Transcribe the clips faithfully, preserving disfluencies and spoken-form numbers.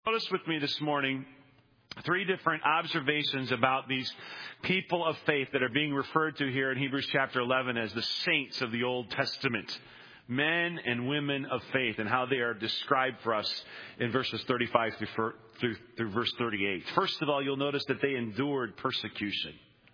Notice with me this morning three different observations about these people of faith that are being referred to here in Hebrews chapter eleven as the saints of the Old Testament. Men and women of faith, and how they are described for us in verses thirty-five through, through, through verse thirty-eight. First of all, you'll notice that they endured persecution.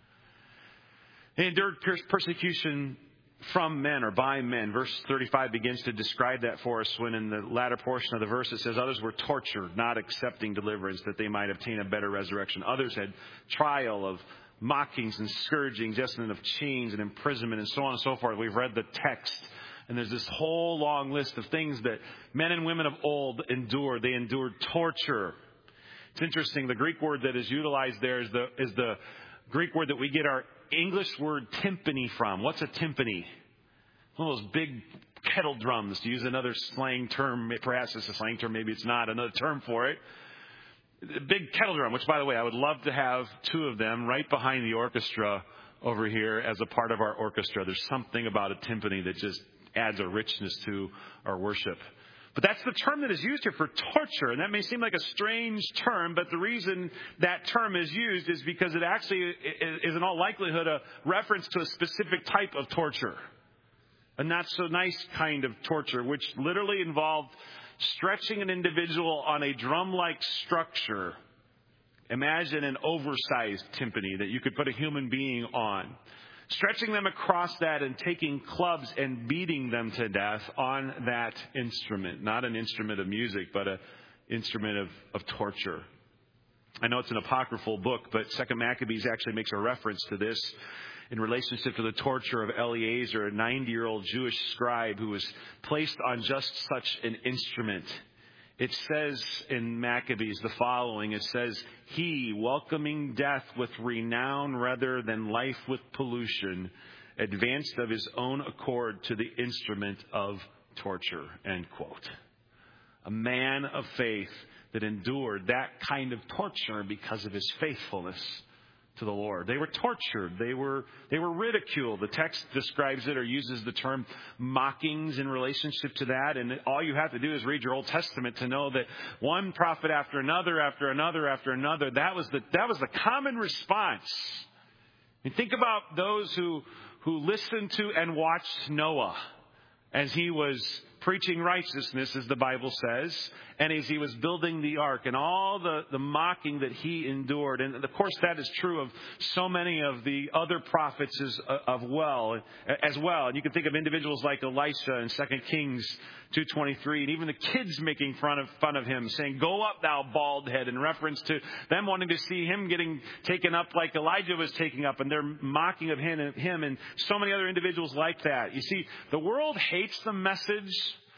They endured persecution from men or by men. Verse thirty-five begins to describe that for us when in the latter portion of the verse it says, others were tortured, not accepting deliverance, that they might obtain a better resurrection. Others had trial of mockings and scourgings, yes, and of chains and imprisonment and so on and so forth. We've read the text, and there's this whole long list of things that men and women of old endured. They endured torture. It's interesting. The Greek word that is utilized there is the is the Greek word that we get our English word timpani from. What's a timpani? One of those big kettle drums, to use another slang term. Perhaps it's a slang term, maybe it's not. Another term for it. A big kettle drum, which, by the way, I would love to have two of them right behind the orchestra over here as a part of our orchestra. There's something about a timpani that just adds a richness to our worship. But that's the term that is used here for torture. And that may seem like a strange term, but the reason that term is used is because it actually is in all likelihood a reference to a specific type of torture. A not so nice kind of torture, which literally involved stretching an individual on a drum-like structure. Imagine an oversized timpani that you could put a human being on. Stretching them across that and taking clubs and beating them to death on that instrument. Not an instrument of music, but an instrument of, of torture. I know it's an apocryphal book, but Second Maccabees actually makes a reference to this in relationship to the torture of Eleazar, a ninety-year-old Jewish scribe who was placed on just such an instrument. It says in Maccabees the following. It says, he, welcoming death with renown rather than life with pollution, advanced of his own accord to the instrument of torture, end quote. A man of faith that endured that kind of torture because of his faithfulness to the Lord. They were tortured. They were they were ridiculed. The text describes it or uses the term mockings in relationship to that. And all you have to do is read your Old Testament to know that one prophet after another, after another, after another, that was the that was the common response. And think about those who who listened to and watched Noah as he was preaching righteousness, as the Bible says, and as he was building the ark, and all the, the mocking that he endured. And of course, that is true of so many of the other prophets as, of well, as well. And you can think of individuals like Elisha in Second Kings two twenty-three, and even the kids making fun of, fun of him, saying, go up, thou bald head, in reference to them wanting to see him getting taken up like Elijah was taken up, and they're mocking of him and, him and so many other individuals like that. You see, the world hates the message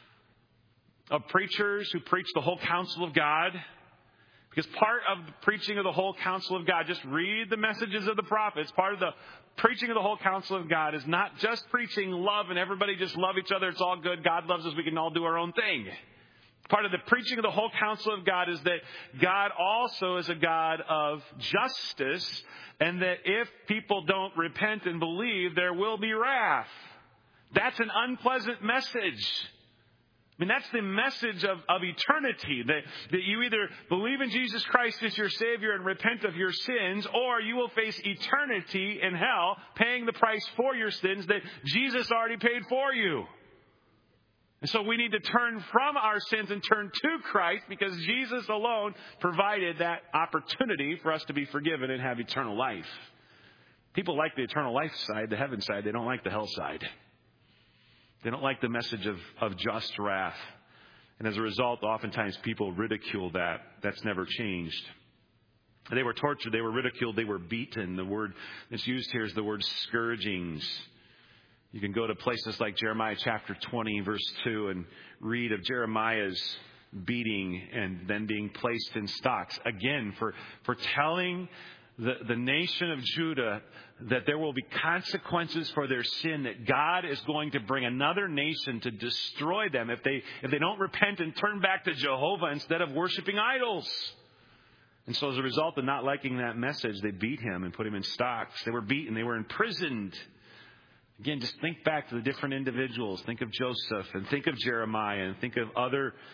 of preachers who preach the whole counsel of God. Because part of the preaching of the whole counsel of God, just read the messages of the prophets, part of the preaching of the whole counsel of God is not just preaching love and everybody just love each other, it's all good, God loves us, we can all do our own thing. Part of the preaching of the whole counsel of God is that God also is a God of justice, and that if people don't repent and believe, there will be wrath. That's an unpleasant message. I mean, that's the message of, of eternity, that, that you either believe in Jesus Christ as your Savior and repent of your sins, or you will face eternity in hell, paying the price for your sins that Jesus already paid for you. And so we need to turn from our sins and turn to Christ, because Jesus alone provided that opportunity for us to be forgiven and have eternal life. People like the eternal life side, the heaven side. They don't like the hell side. They don't like the message of, of just wrath. And as a result, oftentimes people ridicule that. That's never changed. They were tortured. They were ridiculed. They were beaten. The word that's used here is the word scourgings. You can go to places like Jeremiah chapter twenty, verse two, and read of Jeremiah's beating and then being placed in stocks. Again, for, for telling the, the nation of Judah that there will be consequences for their sin, that God is going to bring another nation to destroy them if they if they don't repent and turn back to Jehovah instead of worshiping idols. And so as a result of not liking that message, they beat him and put him in stocks. They were beaten. They were imprisoned. Again, just think back to the different individuals. Think of Joseph and think of Jeremiah and think of other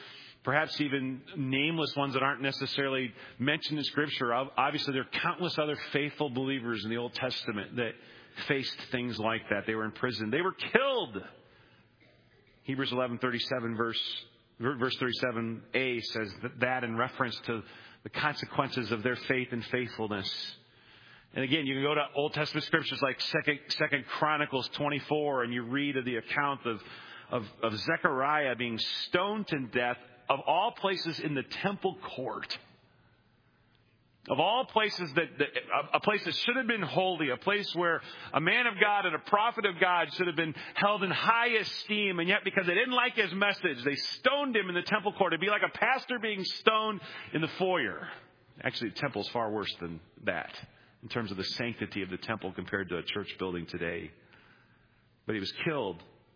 perhaps even nameless ones that aren't necessarily mentioned in Scripture. Obviously, there are countless other faithful believers in the Old Testament that faced things like that. They were in prison. They were killed. Hebrews eleven thirty-seven verse verse thirty-seven a says that, that in reference to the consequences of their faith and faithfulness. And again, you can go to Old Testament scriptures like Second, Second Chronicles twenty-four, and you read of the account of, of, of Zechariah being stoned to death, of all places in the temple court. Of all places that, that a place that should have been holy, a place where a man of God and a prophet of God should have been held in high esteem, and yet because they didn't like his message, they stoned him in the temple court. It'd be like a pastor being stoned in the foyer. Actually, the temple is far worse than that in terms of the sanctity of the temple compared to a church building today. But he was killed.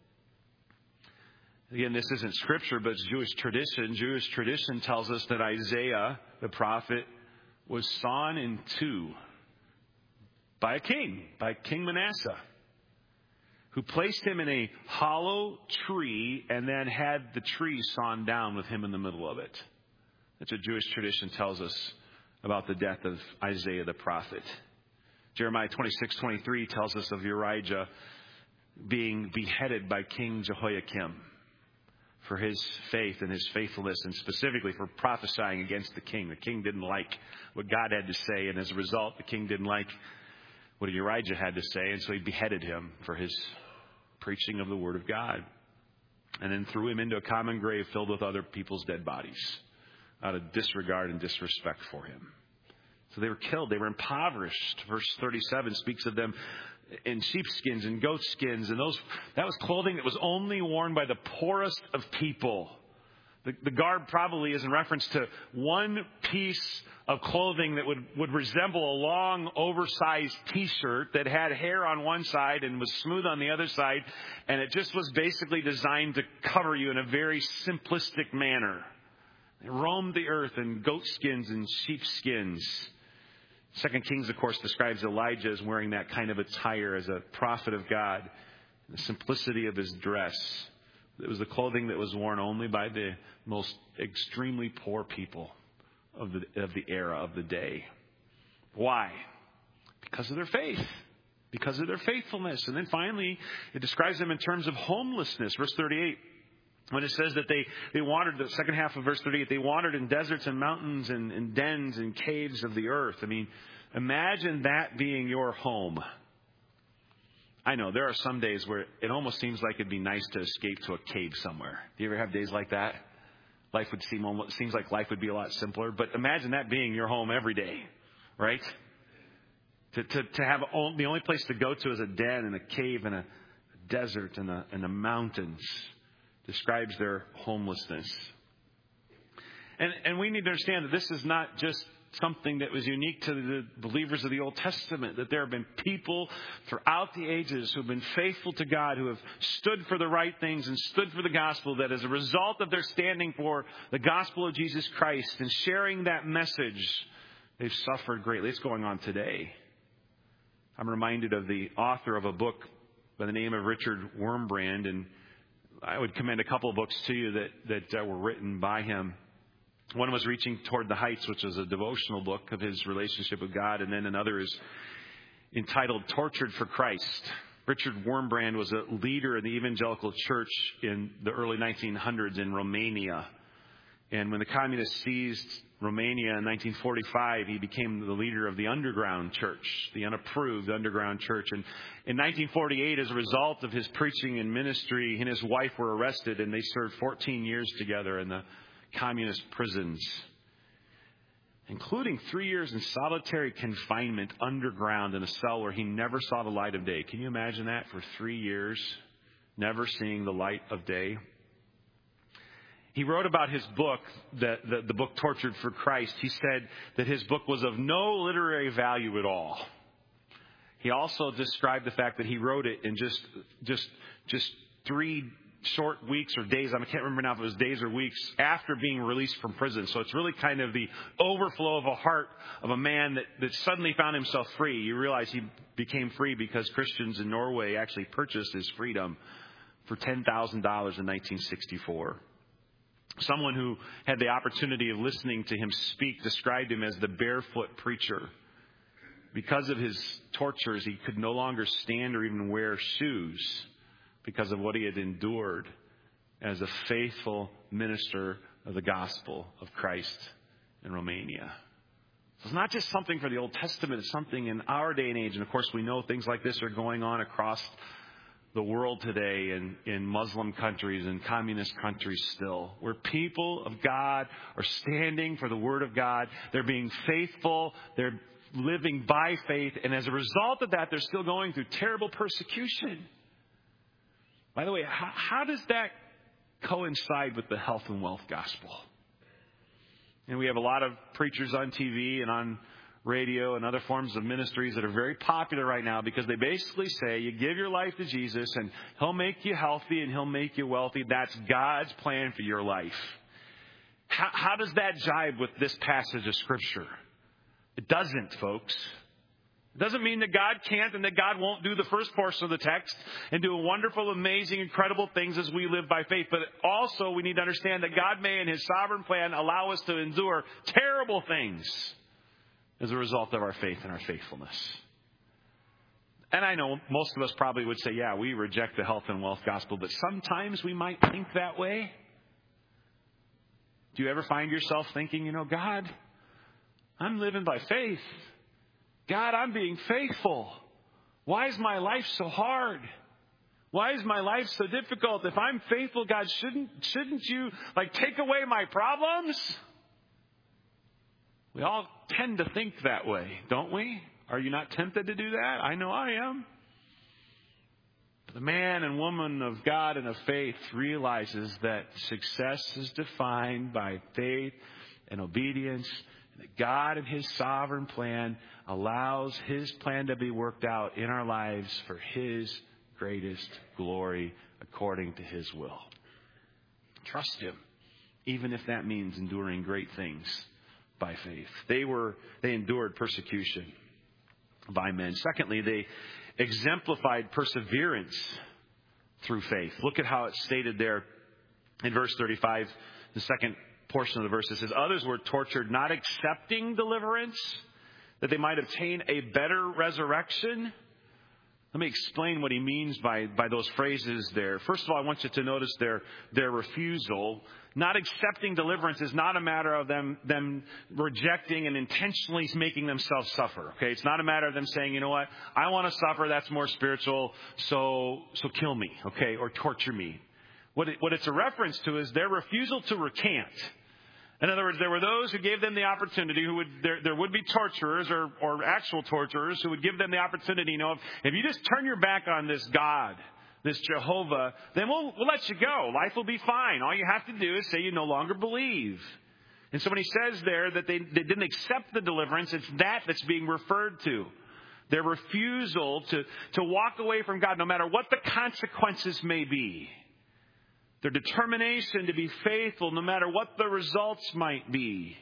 Again, this isn't scripture, but it's Jewish tradition. Jewish tradition tells us that Isaiah, the prophet, was sawn in two by a king, by King Manasseh, who placed him in a hollow tree and then had the tree sawn down with him in the middle of it. That's what Jewish tradition tells us about the death of Isaiah the prophet. Jeremiah twenty-six twenty-three tells us of Urijah being beheaded by King Jehoiakim for his faith and his faithfulness, and specifically for prophesying against the king. The king didn't like what God had to say, and as a result, the king didn't like what Urijah had to say, and so he beheaded him for his preaching of the word of God. And then threw him into a common grave filled with other people's dead bodies out of disregard and disrespect for him. So they were killed. They were impoverished. Verse thirty-seven speaks of them in sheepskins and goat skins, and those that was clothing that was only worn by the poorest of people. The, the garb probably is in reference to one piece of clothing that would, would resemble a long, oversized T-shirt that had hair on one side and was smooth on the other side, and it just was basically designed to cover you in a very simplistic manner. They roamed the earth in goat skins and sheep skins. Second Kings, of course, describes Elijah as wearing that kind of attire as a prophet of God. The simplicity of his dress. It was the clothing that was worn only by the most extremely poor people of the, of the era, of the day. Why? Because of their faith. Because of their faithfulness. And then finally, it describes them in terms of homelessness. Verse thirty-eight. When it says that they, they wandered, the second half of verse thirty-eight, they wandered in deserts and mountains and, and dens and caves of the earth. I mean, imagine that being your home. I know there are some days where it almost seems like it'd be nice to escape to a cave somewhere. Do you ever have days like that? Life would seem almost, seems like life would be a lot simpler. But imagine that being your home every day, right? To to, to have the only place to go to is a den and a cave and a desert and a, and the mountains. Describes their homelessness. And, and we need to understand that this is not just something that was unique to the believers of the Old Testament, that there have been people throughout the ages who have been faithful to God, who have stood for the right things and stood for the gospel, that as a result of their standing for the gospel of Jesus Christ and sharing that message, they've suffered greatly. It's going on today. I'm reminded of the author of a book by the name of Richard Wurmbrand, and I would commend a couple of books to you that, that uh, were written by him. One was Reaching Toward the Heights, which was a devotional book of his relationship with God. And then another is entitled Tortured for Christ. Richard Wurmbrand was a leader in the evangelical church in the early nineteen hundreds in Romania. And when the communists seized Romania in nineteen forty-five, he became the leader of the underground church, the unapproved underground church. And in nineteen forty-eight, as a result of his preaching and ministry, he and his wife were arrested, and they served fourteen years together in the communist prisons, including three years in solitary confinement underground in a cell where he never saw the light of day. Can you imagine that? For three years, never seeing the light of day. He wrote about his book, the, the, the book Tortured for Christ. He said that his book was of no literary value at all. He also described the fact that he wrote it in just just just three short weeks or days. I can't remember now if it was days or weeks after being released from prison. So it's really kind of the overflow of a heart of a man that, that suddenly found himself free. You realize he became free because Christians in Norway actually purchased his freedom for ten thousand dollars in nineteen sixty-four. Someone who had the opportunity of listening to him speak described him as the barefoot preacher. Because of his tortures, he could no longer stand or even wear shoes because of what he had endured as a faithful minister of the gospel of Christ in Romania. So it's not just something for the Old Testament, it's something in our day and age. And of course, we know things like this are going on across the world today in, in Muslim countries and communist countries still, where people of God are standing for the Word of God. They're being faithful. They're living by faith. And as a result of that, they're still going through terrible persecution. By the way, how, how does that coincide with the health and wealth gospel? And we have a lot of preachers on T V and on radio and other forms of ministries that are very popular right now because they basically say you give your life to Jesus and He'll make you healthy and He'll make you wealthy. That's God's plan for your life. How, how does that jibe with this passage of Scripture? It doesn't, folks. It doesn't mean that God can't and that God won't do the first portion of the text and do wonderful, amazing, incredible things as we live by faith. But also we need to understand that God may in His sovereign plan allow us to endure terrible things as a result of our faith and our faithfulness. And I know most of us probably would say, yeah, we reject the health and wealth gospel, but sometimes we might think that way. Do you ever find yourself thinking, you know, God, I'm living by faith. God, I'm being faithful. Why is my life so hard? Why is my life so difficult? If I'm faithful, God, shouldn't shouldn't you like take away my problems? We all tend to think that way, don't we? Are you not tempted to do that? I know I am. The man and woman of God and of faith realizes that success is defined by faith and obedience. That God in His sovereign plan allows His plan to be worked out in our lives for His greatest glory according to His will. Trust Him, even if that means enduring great things by faith. They were they endured persecution by men. Secondly, they exemplified perseverance through faith. Look at how it's stated there in verse thirty-five, the second portion of the verse. It says, others were tortured, not accepting deliverance, that they might obtain a better resurrection. Let me explain what he means by, by those phrases there. First of all, I want you to notice their, their refusal. Not accepting deliverance is not a matter of them, them rejecting and intentionally making themselves suffer. Okay, it's not a matter of them saying, you know what, I want to suffer, that's more spiritual, so so kill me, okay, or torture me. What, it, what it's a reference to is their refusal to recant. In other words, there were those who gave them the opportunity, who would there, there would be torturers or, or actual torturers who would give them the opportunity, you know, if, if you just turn your back on this God, this Jehovah, then we'll, we'll let you go. Life will be fine. All you have to do is say you no longer believe. And so when he says there that they, they didn't accept the deliverance, it's that that's being referred to. Their refusal to, to walk away from God, no matter what the consequences may be. Their determination to be faithful no matter what the results might be.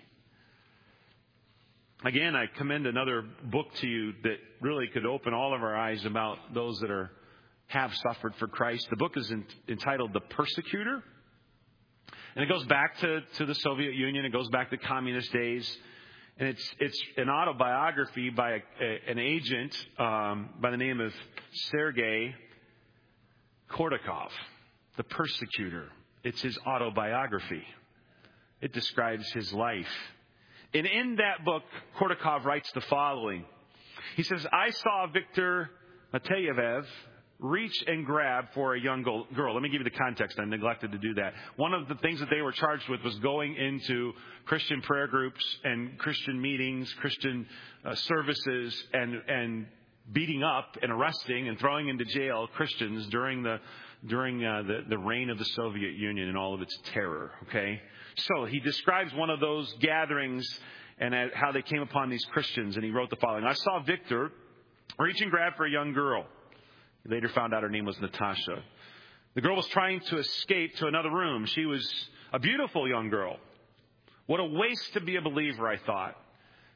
Again, I commend another book to you that really could open all of our eyes about those that are have suffered for Christ. The book is in, entitled The Persecutor. And it goes back to, to the Soviet Union. It goes back to communist days. And it's it's an autobiography by a, a, an agent um, by the name of Sergei Kordakov. The Persecutor. It's his autobiography. It describes his life. And in that book, Kordakov writes the following. He says, I saw Viktor Mateyev reach and grab for a young girl. Let me give you the context. I neglected to do that. One of the things that they were charged with was going into Christian prayer groups and Christian meetings, Christian uh, services, and, and beating up and arresting and throwing into jail Christians during the during uh, the, the reign of the Soviet Union and all of its terror, okay? So he describes one of those gatherings and uh, how they came upon these Christians, and he wrote the following. I saw Victor reach and grab for a young girl. He later found out her name was Natasha. The girl was trying to escape to another room. She was a beautiful young girl. What a waste to be a believer, I thought.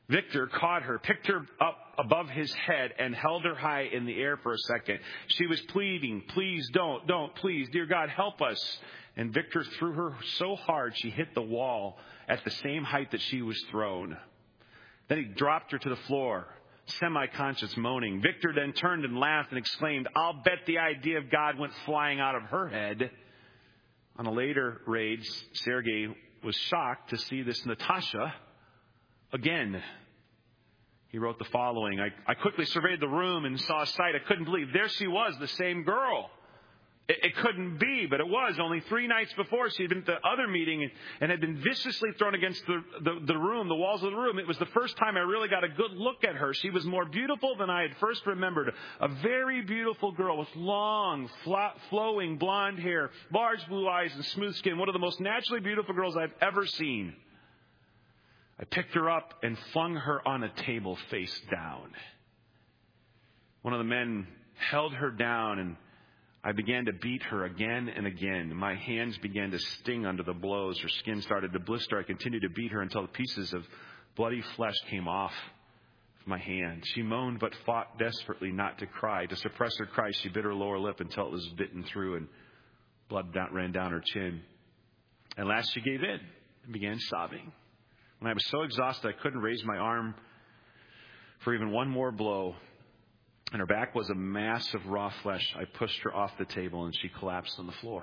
Victor caught her, picked her up above his head, and held her high in the air for a second. She was pleading, please don't, don't, please, dear God, help us. And Victor threw her so hard she hit the wall at the same height that she was thrown. Then he dropped her to the floor, semi-conscious, moaning. Victor then turned and laughed and exclaimed, I'll bet the idea of God went flying out of her head. On a later raid, Sergei was shocked to see this Natasha again. He wrote the following. I, I quickly surveyed the room and saw a sight I couldn't believe. There she was, the same girl. It, it couldn't be, but it was. Only three nights before, she had been at the other meeting and, and had been viciously thrown against the, the, the room, the walls of the room. It was the first time I really got a good look at her. She was more beautiful than I had first remembered. A very beautiful girl with long, flat, flowing blonde hair, large blue eyes, and smooth skin. One of the most naturally beautiful girls I've ever seen. I picked her up and flung her on a table face down. One of the men held her down, and I began to beat her again and again. My hands began to sting under the blows. Her skin started to blister. I continued to beat her until the pieces of bloody flesh came off of my hand. She moaned but fought desperately not to cry. To suppress her cries, she bit her lower lip until it was bitten through and blood down, ran down her chin. At last she gave in and began sobbing. When I was so exhausted I couldn't raise my arm for even one more blow, and her back was a mass of raw flesh, I pushed her off the table and she collapsed on the floor.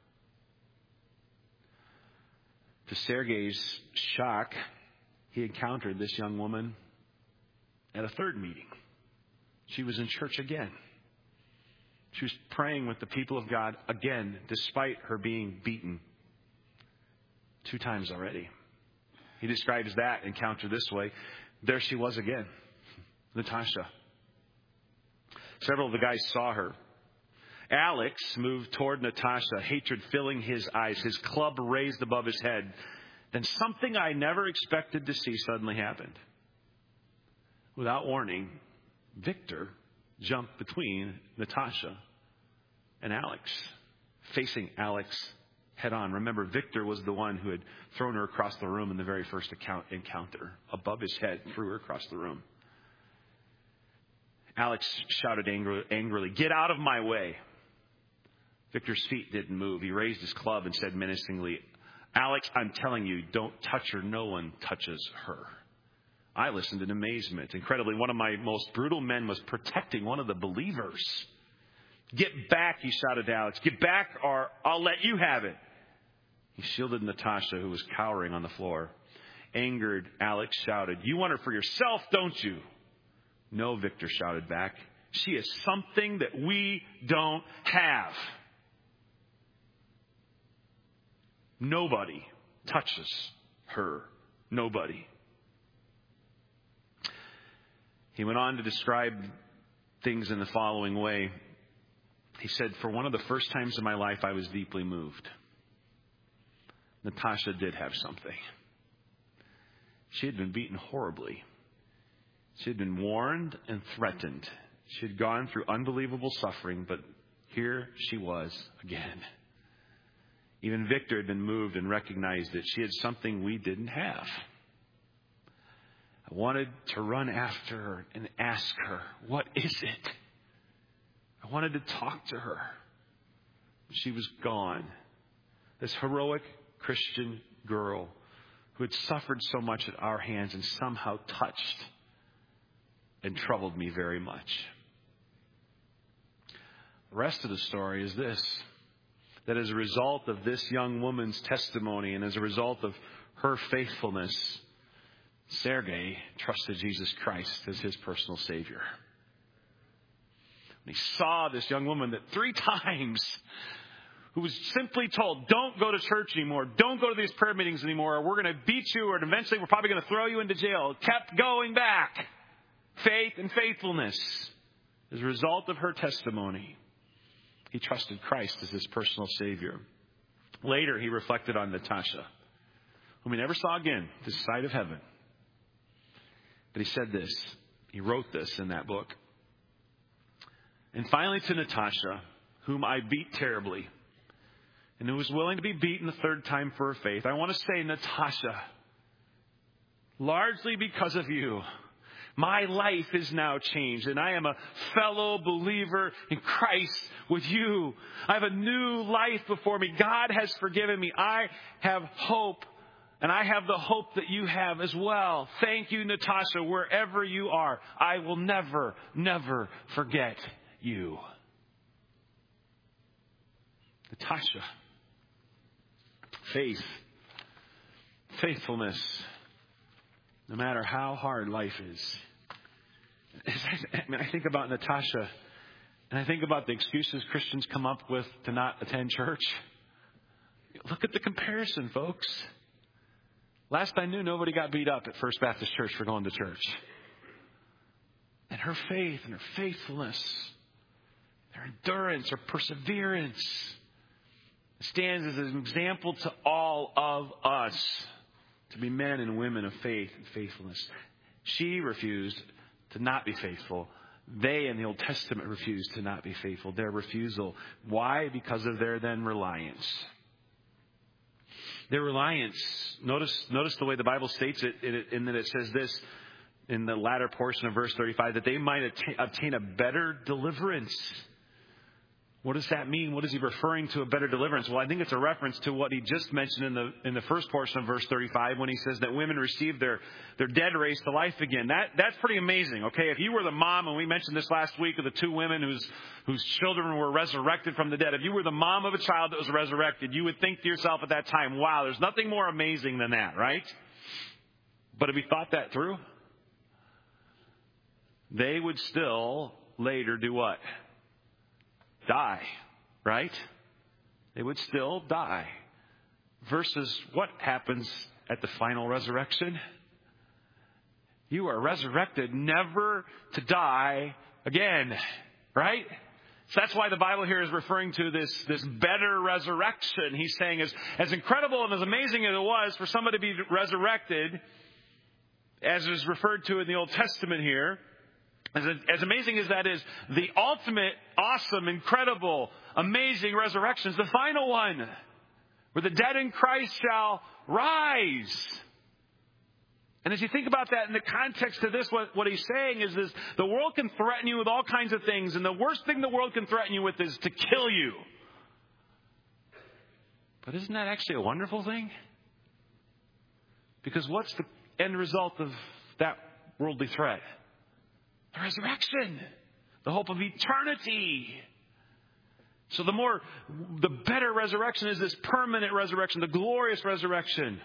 To Sergei's shock, he encountered this young woman at a third meeting. She was in church again. She was praying with the people of God again, despite her being beaten two times already. He describes that encounter this way. There she was again, Natasha. Several of the guys saw her. Alex moved toward Natasha, hatred filling his eyes, his club raised above his head. Then something I never expected to see suddenly happened. Without warning, Victor jumped between Natasha and Alex, facing Alex head on. Remember, Victor was the one who had thrown her across the room in the very first account, encounter. Above his head, threw her across the room. Alex shouted angrily, "Get out of my way." Victor's feet didn't move. He raised his club and said menacingly, "Alex, I'm telling you, don't touch her. No one touches her." I listened in amazement. Incredibly, one of my most brutal men was protecting one of the believers. "Get back," he shouted to Alex. "Get back or I'll let you have it." He shielded Natasha, who was cowering on the floor. Angered, Alex shouted, "You want her for yourself, don't you?" "No," Victor shouted back. "She is something that we don't have." Nobody touches her. Nobody. He went on to describe things in the following way. He said, "For one of the first times in my life, I was deeply moved. Natasha did have something. She had been beaten horribly. She had been warned and threatened. She had gone through unbelievable suffering, but here she was again. Even Victor had been moved and recognized that she had something we didn't have. I wanted to run after her and ask her, what is it? I wanted to talk to her. She was gone. This heroic Christian girl who had suffered so much at our hands and somehow touched and troubled me very much." The rest of the story is this, that as a result of this young woman's testimony and as a result of her faithfulness, Sergei trusted Jesus Christ as his personal Savior. When he saw this young woman that three times, who was simply told, "Don't go to church anymore, don't go to these prayer meetings anymore, or we're going to beat you, or eventually we're probably going to throw you into jail," kept going back. Faith and faithfulness. As a result of her testimony, he trusted Christ as his personal Savior. Later, he reflected on Natasha, whom he never saw again this side of heaven. But he said this, he wrote this in that book. "And finally to Natasha, whom I beat terribly, and who was willing to be beaten the third time for her faith, I want to say, Natasha, largely because of you. My life is now changed, and I am a fellow believer in Christ with you. I have a new life before me. God has forgiven me. I have hope, and I have the hope that you have as well. Thank you, Natasha, wherever you are. I will never, never forget you. Natasha. Faith. Faithfulness. No matter how hard life is. I mean, I think about Natasha, and I think about the excuses Christians come up with to not attend church. Look at the comparison, folks. Last I knew, nobody got beat up at First Baptist Church for going to church. And her faith and her faithfulness, her endurance, her perseverance, stands as an example to all of us to be men and women of faith and faithfulness. She refused to not be faithful. They in the Old Testament refused to not be faithful. Their refusal. Why? Because of their then reliance. Their reliance. Notice, notice the way the Bible states it, in, in that it says this in the latter portion of verse thirty-five, that they might attain, obtain a better deliverance. What does that mean? What is he referring to, a better deliverance? Well, I think it's a reference to what he just mentioned in the in the first portion of verse thirty-five when he says that women receive their, their dead raised to life again. That That's pretty amazing, okay? If you were the mom, and we mentioned this last week of the two women whose, whose children were resurrected from the dead. If you were the mom of a child that was resurrected, you would think to yourself at that time, wow, there's nothing more amazing than that, right? But have you thought that through? They would still later do what? Die, right? They would still die. Versus what happens at the final resurrection? You are resurrected never to die again, right? So that's why the Bible here is referring to this, this better resurrection. He's saying as, as incredible and as amazing as it was for somebody to be resurrected, as is referred to in the Old Testament here, As, as amazing as that is, the ultimate, awesome, incredible, amazing resurrection is the final one, where the dead in Christ shall rise. And as you think about that in the context of this, what, what he's saying is this: the world can threaten you with all kinds of things, and the worst thing the world can threaten you with is to kill you. But isn't that actually a wonderful thing? Because what's the end result of that worldly threat? The resurrection, the hope of eternity. So the more, the better resurrection is this permanent resurrection, the glorious resurrection.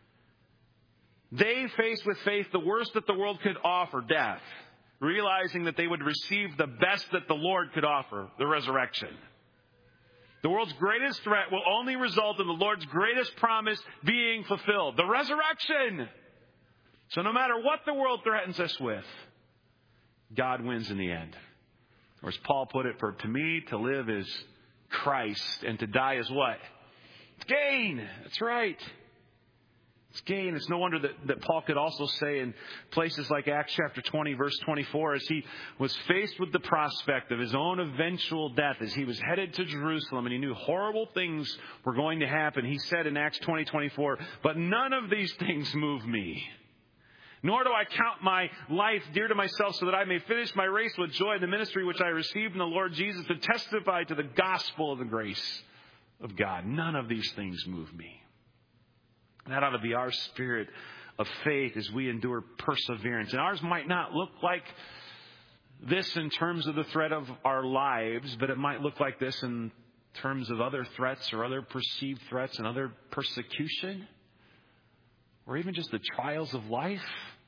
They faced with faith the worst that the world could offer, death, realizing that they would receive the best that the Lord could offer, the resurrection. The world's greatest threat will only result in the Lord's greatest promise being fulfilled, the resurrection. So no matter what the world threatens us with, God wins in the end. Or as Paul put it, for to me to live is Christ, and to die is what? It's gain. That's right. It's gain. It's no wonder that, that Paul could also say in places like Acts chapter twenty, verse twenty-four, as he was faced with the prospect of his own eventual death, as he was headed to Jerusalem and he knew horrible things were going to happen, he said in Acts twenty, twenty-four, but none of these things move me. Nor do I count my life dear to myself, so that I may finish my race with joy in the ministry which I received in the Lord Jesus, to testify to the gospel of the grace of God. None of these things move me. That ought to be our spirit of faith as we endure perseverance. And ours might not look like this in terms of the threat of our lives, but it might look like this in terms of other threats or other perceived threats and other persecution, or even just the trials of life.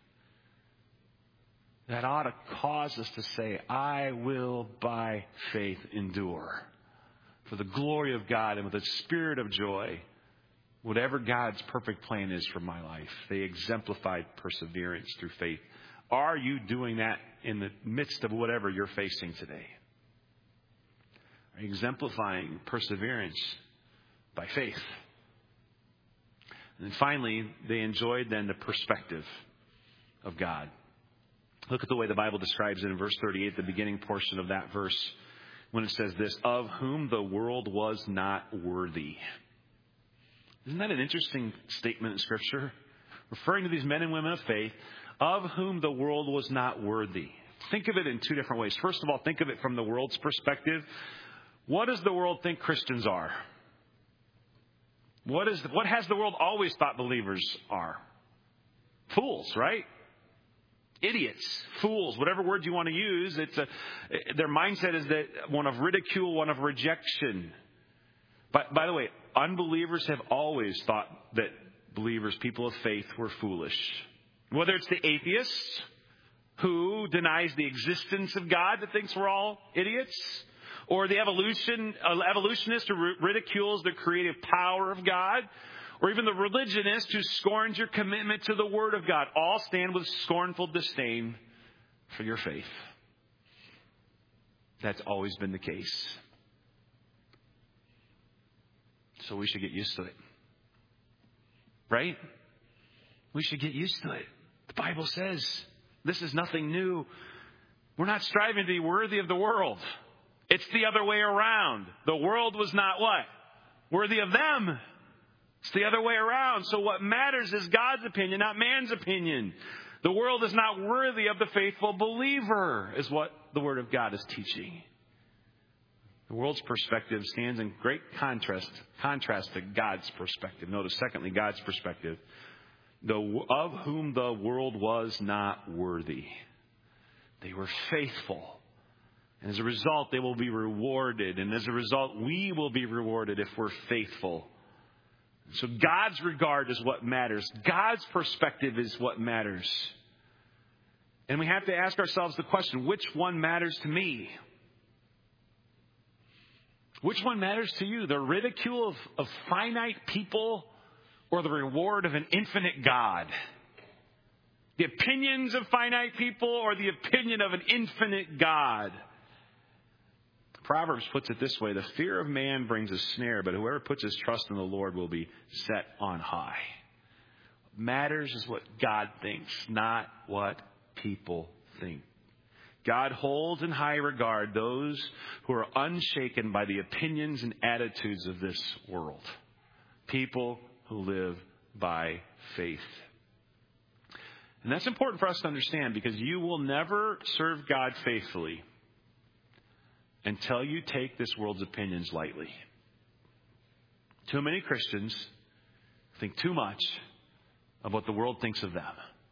That ought to cause us to say, I will by faith endure for the glory of God and with a spirit of joy. Whatever God's perfect plan is for my life, they exemplified perseverance through faith. Are you doing that in the midst of whatever you're facing today? Are you exemplifying perseverance by faith? And then finally, they enjoyed then the perspective of God. Look at the way the Bible describes it in verse thirty-eight, the beginning portion of that verse, when it says this, of whom the world was not worthy. Isn't that an interesting statement in Scripture? referring to these men and women of faith, of whom the world was not worthy. Think of it in two different ways. First of all, think of it from the world's perspective. What does the world think Christians are? What is what has the world always thought believers are? Fools, right? Idiots, fools, whatever word you want to use. It's a, their mindset is that one of ridicule, one of rejection. But by the way, unbelievers have always thought that believers, people of faith, were foolish. Whether it's the atheist who denies the existence of God that thinks we're all idiots, or the evolution uh, evolutionist who ridicules the creative power of God, or even the religionist who scorns your commitment to the Word of God, all stand with scornful disdain for your faith. That's always been the case. So we should get used to it. Right? We should get used to it. The Bible says this is nothing new. We're not striving to be worthy of the world. It's the other way around. The world was not what? Worthy of them. It's the other way around. So what matters is God's opinion, not man's opinion. The world is not worthy of the faithful believer, is what the Word of God is teaching. The world's perspective stands in great contrast, contrast to God's perspective. Notice, secondly, God's perspective. The, of whom the world was not worthy. They were faithful. And as a result, they will be rewarded. And as a result, we will be rewarded if we're faithful. So God's regard is what matters. God's perspective is what matters. And we have to ask ourselves the question, which one matters to me? Which one matters to you? The ridicule of, of finite people or the reward of an infinite God? The opinions of finite people or the opinion of an infinite God? Proverbs puts it this way: the fear of man brings a snare, but whoever puts his trust in the Lord will be set on high. What matters is what God thinks, not what people think. God holds in high regard those who are unshaken by the opinions and attitudes of this world. People who live by faith. And that's important for us to understand, because you will never serve God faithfully until you take this world's opinions lightly. Too many Christians think too much of what the world thinks of them.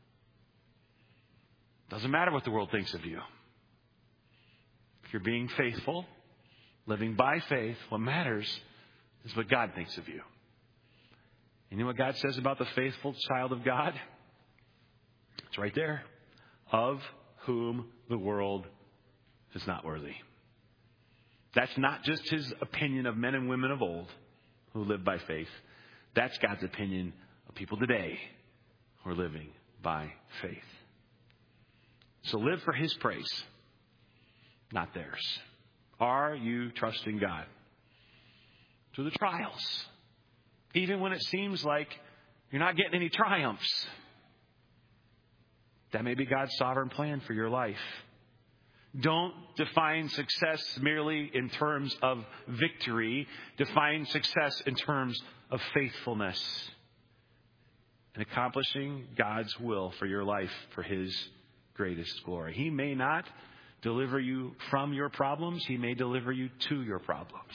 Doesn't matter what the world thinks of you. If you're being faithful, living by faith, what matters is what God thinks of you. You know what God says about the faithful child of God? It's right there. Of whom the world is not worthy. That's not just his opinion of men and women of old who live by faith. That's God's opinion of people today who are living by faith. So live for his praise, not theirs. Are you trusting God through the trials? Even when it seems like you're not getting any triumphs. That may be God's sovereign plan for your life. Don't define success merely in terms of victory. Define success in terms of faithfulness and accomplishing God's will for your life for his greatest glory. He may not deliver you from your problems. He may deliver you to your problems.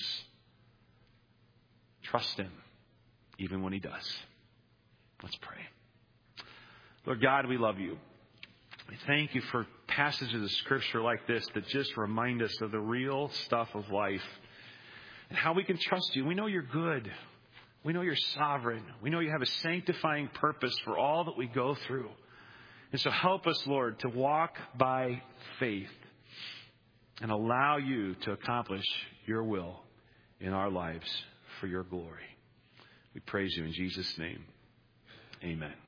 Trust him even when he does. Let's pray. Lord God, we love you. We thank you for passages of Scripture like this that just remind us of the real stuff of life and how we can trust you. We know you're good. We know you're sovereign. We know you have a sanctifying purpose for all that we go through. And so help us, Lord, to walk by faith and allow you to accomplish your will in our lives for your glory. We praise you in Jesus' name. Amen.